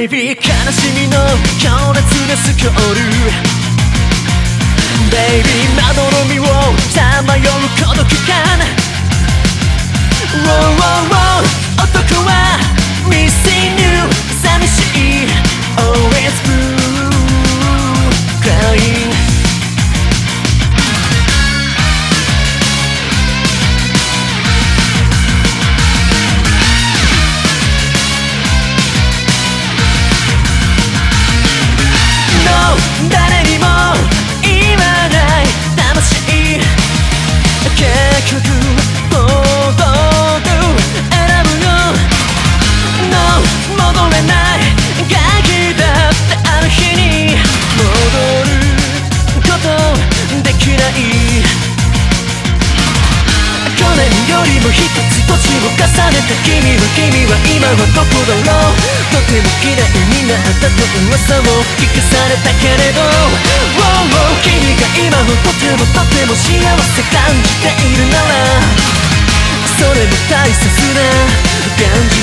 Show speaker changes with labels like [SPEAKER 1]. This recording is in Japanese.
[SPEAKER 1] Baby 悲しみの強烈なスコール Baby まどろみをさまよう孤独感 男は Missing you 寂しい Always blue Crying誰にも言わない魂結局僕選ぶよ No 戻れないガキだってある日に戻ることできない去年よりも一つ年を重ねた君は今はどこだろうとても嫌いになったと噂を聞かされたけれど 君が今もとても幸せ感じているならそれも大切な感じ